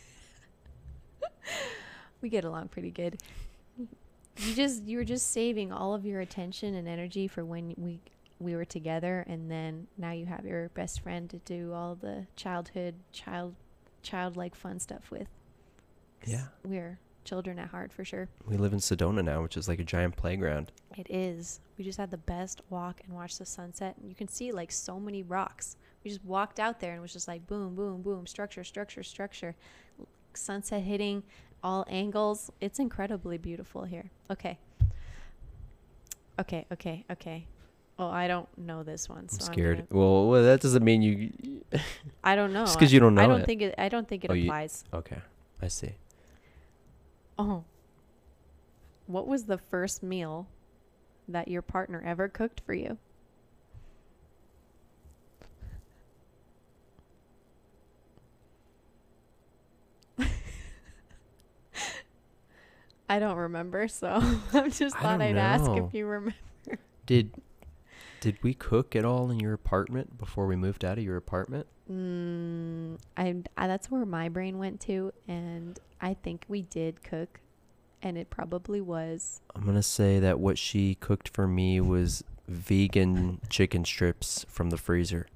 We get along pretty good. You just, you were just saving all of your attention and energy for when we we were together, and then now you have your best friend to do all the childhood, child, childlike fun stuff with. 'Cause Yeah. we're children at heart for sure. We live in Sedona now, which is like a giant playground. It is. We just had the best walk and watched the sunset. And you can see like so many rocks. We just walked out there and it was just like boom, boom, boom, structure, structure, structure. Sunset hitting all angles. It's incredibly beautiful here. Okay. Okay, okay, okay. Oh, I don't know this one. I'm So scared. gonna- Well, well, that doesn't mean you. I don't know. Just 'cause you don't I know don't it. think it. I don't think it Oh, you- applies. Okay, I see. Oh. What was the first meal that your partner ever cooked for you? I don't remember, so I just I thought don't I'd ask know. if you remember. Did did we cook at all in your apartment before we moved out of your apartment? Mm, I, I that's where my brain went to, and I think we did cook, and it probably was. I'm gonna say that what she cooked for me was vegan chicken strips from the freezer.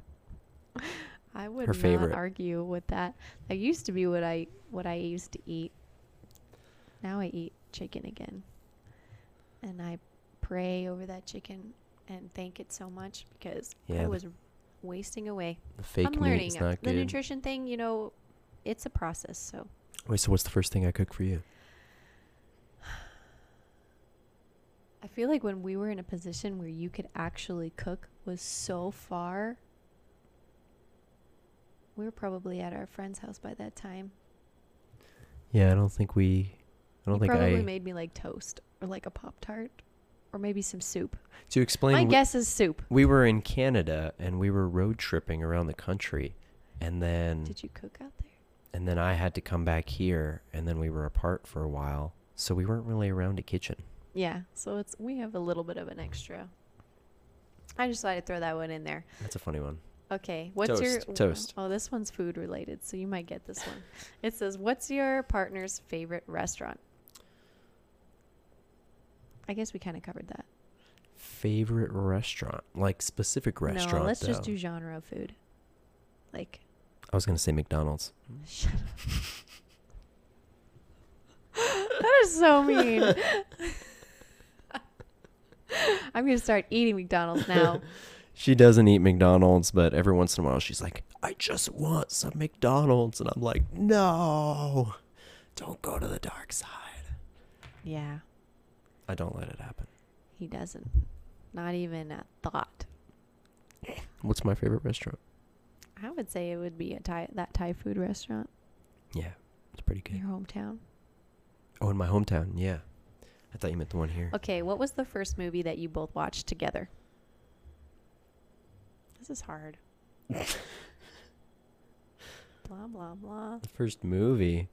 I would Her not favorite. argue with that. That used to be what I what I used to eat. Now I eat chicken again, and I pray over that chicken and thank it so much because Yeah, I the- was wasting away. The fake I'm meat learning is not the good. nutrition thing. You know, it's a process. So Wait, so what's the first thing I cook for you? I feel like when we were in a position where you could actually cook was so far. We were probably at our friend's house by that time. Yeah, I don't think we. I don't You think probably I. made me like toast or like a Pop Tart or maybe some soup. To explain, My we, guess is soup. we were in Canada and we were road tripping around the country, and then Did you cook out there? and then I had to come back here, and then we were apart for a while, so we weren't really around a kitchen. Yeah, so it's we have a little bit of an extra. I just thought I'd throw that one in there. That's a funny one. Okay, what's your Toast, toast. Oh, this one's food related, so you might get this one. It says, "What's your partner's favorite restaurant?" I guess we kind of covered that. Favorite restaurant, like specific restaurant. No, let's just though. do genre of food. Like, I was gonna say McDonald's. shut up. That is so mean. I'm gonna start eating McDonald's now. She doesn't eat McDonald's, but every once in a while she's like, I just want some McDonald's. And I'm like, no, don't go to the dark side. Yeah, I don't let it happen. he doesn't. Not even a thought. What's my favorite restaurant? I would say it would be a Thai that Thai food restaurant Yeah, it's pretty in good. your hometown. Oh, in my hometown, yeah. I thought you meant the one here. Okay, what was the first movie that you both watched together? This is hard. Blah, blah, blah. The first movie,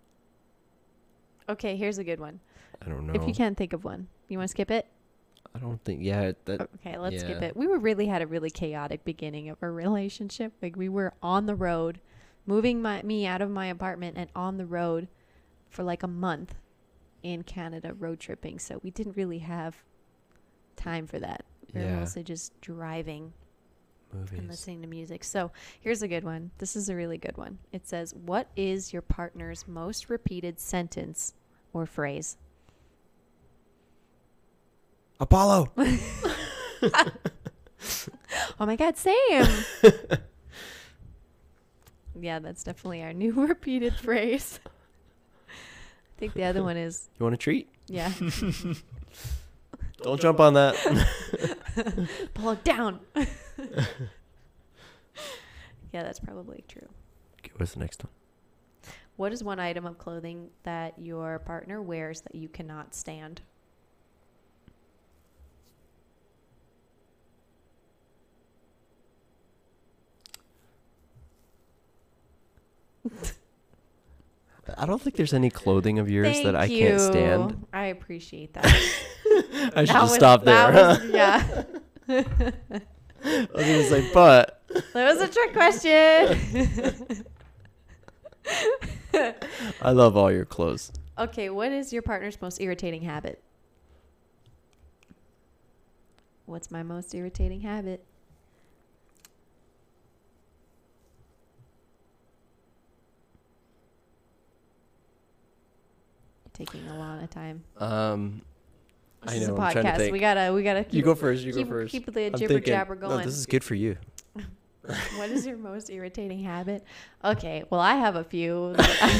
Okay, here's a good one. I don't know. If you can't think of one, you want to skip it? I don't think, yeah, that, Okay, let's skip yeah. it. We were really had a really chaotic beginning of our relationship. Like we were on the road, moving my me out of my apartment and on the road for like a month in Canada road tripping. So we didn't really have time for that. We were Yeah. mostly just driving and movies. listening to music. So here's a good one. This is a really good one. It says, "What is your partner's most repeated sentence or phrase?" Apollo! Oh my God, same. Yeah, that's definitely our new repeated phrase. I think the other one is, You want a treat? yeah, Don't jump on that. pull it down. Yeah, that's probably true. Okay, what's the next one? What is one item of clothing that your partner wears that you cannot stand? I don't think there's any clothing of yours Thank that I you. can't stand. I appreciate that. I should That just was- stop there. that was- yeah. I was gonna say, but That was a trick question. I love all your clothes. Okay, what is your partner's most irritating habit? What's my most irritating habit? You're taking a lot of time. Um, This I is know. a I'm trying to podcast. think. We gotta, we gotta keep, You go first. You keep, go first. keep the I'm jibber thinking- jabber no, going. this is good for you. What is your most irritating habit? Okay, well, I have a few.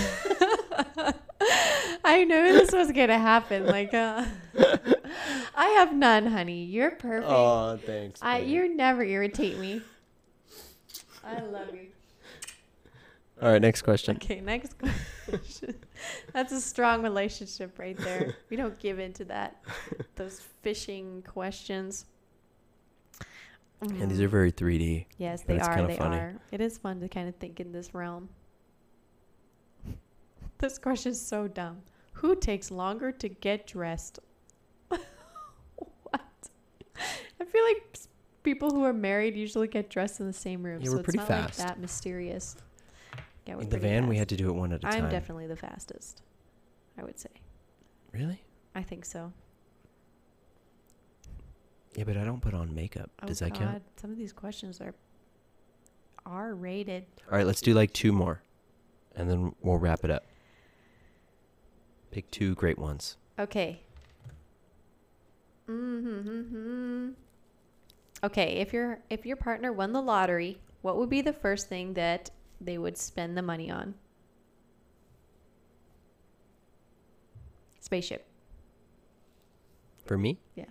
I knew this was gonna happen. Like, uh, I have none, honey. You're perfect. Oh, thanks. I, babe. you never irritate me. I love you. All right, next question. Okay, next question. That's a strong relationship right there. We don't give into that. Those fishing questions. And these are very three D. Yes, and they it's are. kinda They funny. are. It is fun to kind of think in this realm. This question is so dumb. Who takes longer to get dressed? What? feel like s- people who are married usually get dressed in the same room, Yeah, so we're it's pretty not fast. like that mysterious. Yeah, we're In the pretty van, we fast. had to do it one at a time. I'm definitely the fastest, I would say. Really? I think so. Yeah, but I don't put on makeup. Oh, Does that God. count? Some of these questions are R rated. All right, let's do like two more, and then we'll wrap it up. Pick two great ones. Okay. Mm-hmm. Okay, if your if your partner won the lottery, what would be the first thing that they would spend the money on? Spaceship. For me, Yeah.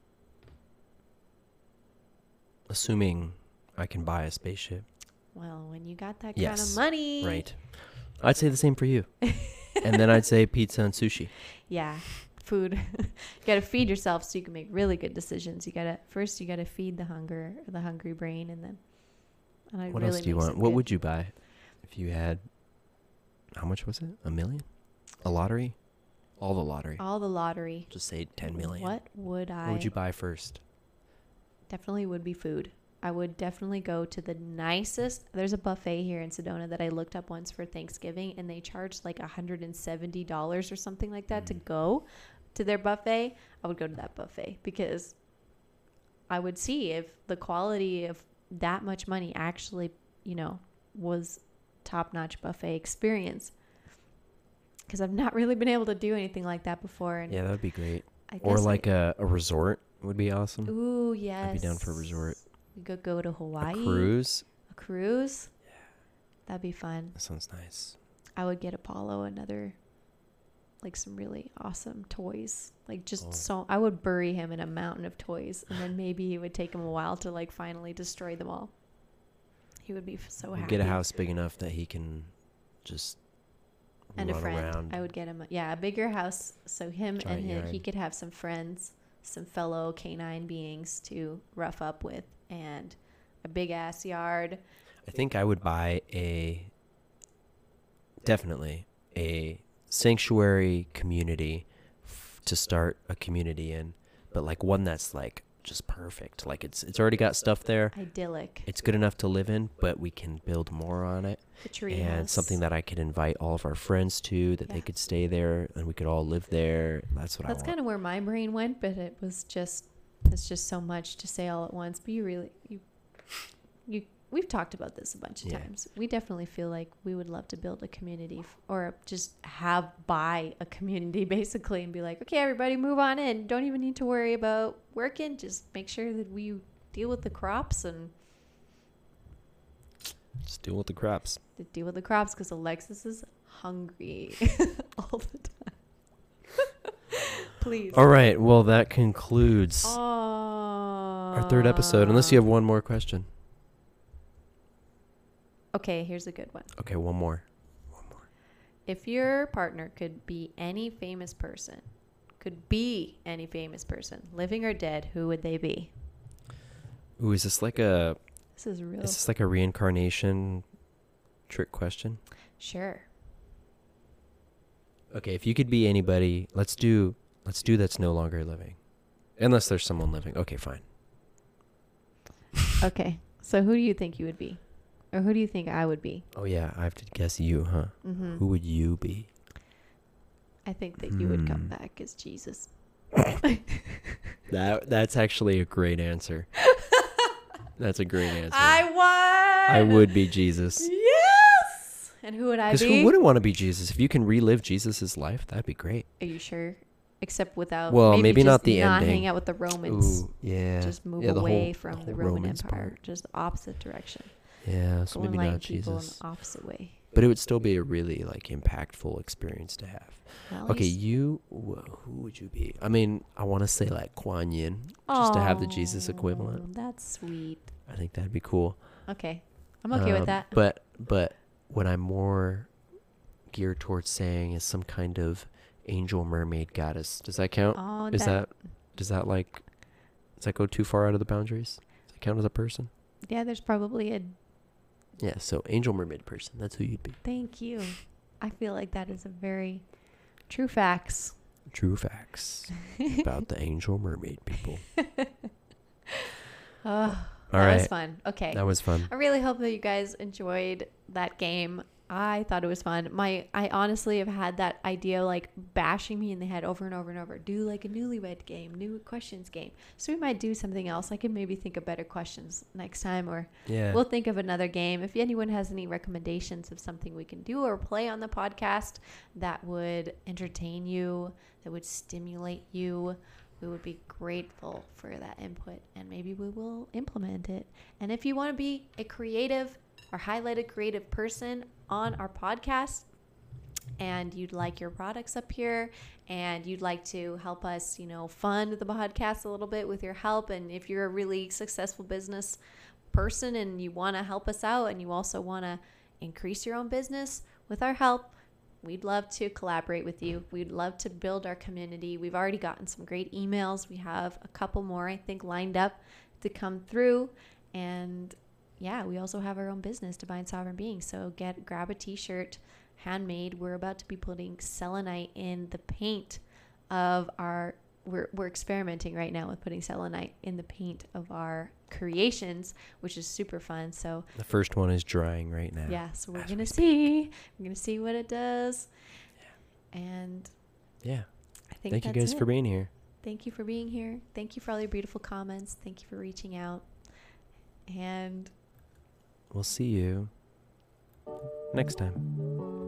assuming I can buy a spaceship. Well, when you got that Yes, kind of money. Right. I'd say the same for you. And then I'd say pizza and sushi. Yeah. Food. You got to feed yourself so you can make really good decisions. You got to first you got to feed the hunger, the hungry brain, and then and I'd What really else do you make want? some What good- would you buy if you had, how much was it? A million? A lottery? All the lottery. all the lottery? Just say ten million. What would I What would you buy first? Definitely would be food. I would definitely go to the nicest. There's a buffet here in Sedona that I looked up once for Thanksgiving, and they charged like one hundred seventy dollars or something like that to go to their buffet. I would go to that buffet because I would see if the quality of that much money actually, you know, was top-notch buffet experience. Because I've not really been able to do anything like that before. And Yeah, that would be great. I Or guess I- like a, a resort would be awesome. Ooh, yes. I'd be down for a resort. We could go to Hawaii. A cruise. A cruise? Yeah. That'd be fun. That sounds nice. I would get Apollo another, like some really awesome toys. Like just Oh. so, I would bury him in a mountain of toys, and then maybe it would take him a while to like finally destroy them all. He would be f- so We'd happy. get a house big enough that he can just and run a friend. around. I would get him, a, yeah, a bigger house so him Giant and him, he yard. could have some friends, some fellow canine beings to rough up with, and a big ass yard. I think I would buy a, definitely a sanctuary community f- to start a community in, but like one that's like just perfect. Like it's it's already got stuff there. Idyllic. It's good enough to live in, but we can build more on it. The tree And house. something that I could invite all of our friends to, that Yeah. they could stay there and we could all live there. That's what That's I kind want. of where my brain went, but it was just it's just so much to say all at once. But you really you you we've talked about this a bunch of Yeah. times. We definitely feel like we would love to build a community f- or just have buy a community basically and be like, okay, everybody move on in. Don't even need to worry about working. Just make sure that we deal with the crops and Just deal with the crops. to deal with the crops because Alexis is hungry all the time. Please. All right. Well, that concludes Our our third episode, unless you have one more question. Okay, here's a good one. Okay, one more. One more. If your partner could be any famous person, could be any famous person, living or dead, who would they be? Ooh, is this like a This is real. is this like a reincarnation trick question? Sure. Okay, if you could be anybody, let's do let's do that's no longer living. Unless there's someone living. Okay, fine. Okay. So who do you think you would be? Or who do you think I would be? Oh yeah, I have to guess you, huh? Mm-hmm. Who would you be? I think that you would come Hmm. back as Jesus. That that's actually a great answer. That's a great answer. I won! I would be Jesus. Yes! And who would I Because be? who wouldn't want to be Jesus? If you can relive Jesus's life, that'd be great. Are you sure? Except without. Well, maybe just not the not ending. hang out with the Romans. Ooh, yeah. Just move yeah, the away whole- from the the, whole Roman Romans Empire. part. Just the opposite direction. Yeah, so Go maybe enlighten not people Jesus. in the opposite way. But it would still be a really like impactful experience to have. Well, at Okay, least- you, wh- who would you be? I mean, I want to say like Kuan Yin, just to have the Jesus Oh, equivalent. That's sweet. I think that'd be cool. Okay. I'm okay with Um, that. But but what I'm more geared towards saying is some kind of angel, mermaid, goddess. Does that count? Oh, is that does that like does that go too far out of the boundaries? Does that count as a person? Yeah, there's probably a Yeah. So angel, mermaid, person. That's who you'd be. thank you. I feel like that is a very true facts. True facts about the angel, mermaid people. Oh, All that was right. fun. Okay. That was fun. I really hope that you guys enjoyed that game. I thought it was fun. My, I honestly have had that idea like bashing me in the head over and over and over. Do like a newlywed game, new questions game. So we might do something else. I can maybe think of better questions next time, or Yeah. we'll think of another game. If anyone has any recommendations of something we can do or play on the podcast that would entertain you, that would stimulate you, we would be grateful for that input, and maybe we will implement it. And if you want to be a creative or highlighted creative person on our podcast, and you'd like your products up here, and you'd like to help us, you know, fund the podcast a little bit with your help, and if you're a really successful business person and you want to help us out, and you also want to increase your own business with our help, we'd love to collaborate with you. We'd love to build our community. We've already gotten some great emails. We have a couple more, I think, lined up to come through. And yeah, we also have our own business, Divine Sovereign Beings. So get grab a t-shirt, handmade. We're about to be putting selenite in the paint of our, we're, we're experimenting right now with putting selenite in the paint of our creations, which is super fun. So The first one is drying right now. yeah, so we're as gonna we see. We're gonna see what it does. And Yeah. I think Thank you that's guys it. for being here. Thank you for being here. Thank you for all your beautiful comments. Thank you for reaching out. And We'll see you next time.